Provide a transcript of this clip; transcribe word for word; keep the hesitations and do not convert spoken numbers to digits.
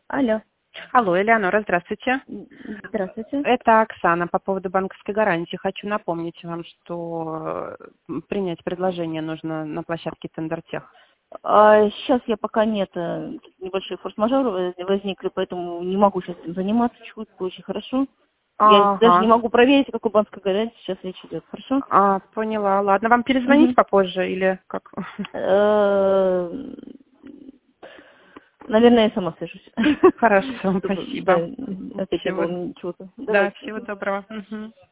Алло. Алло, Элеонора, здравствуйте. Здравствуйте. Это Оксана по поводу банковской гарантии. Хочу напомнить вам, что э, принять предложение нужно на площадке Тендертех. А, сейчас я пока нет, э, небольшие форс-мажоры возникли, поэтому не могу сейчас этим заниматься, чутку очень хорошо. Я даже не Ага. могу проверить, о какой банковской гарантии сейчас речь идет, хорошо? А, поняла. Ладно, вам перезвонить Угу. попозже или как? Наверное, я сама свяжусь. Хорошо, Чтобы, да, спасибо. опять не Всего, было чего-то. да, Давайте. всего доброго. Мгм.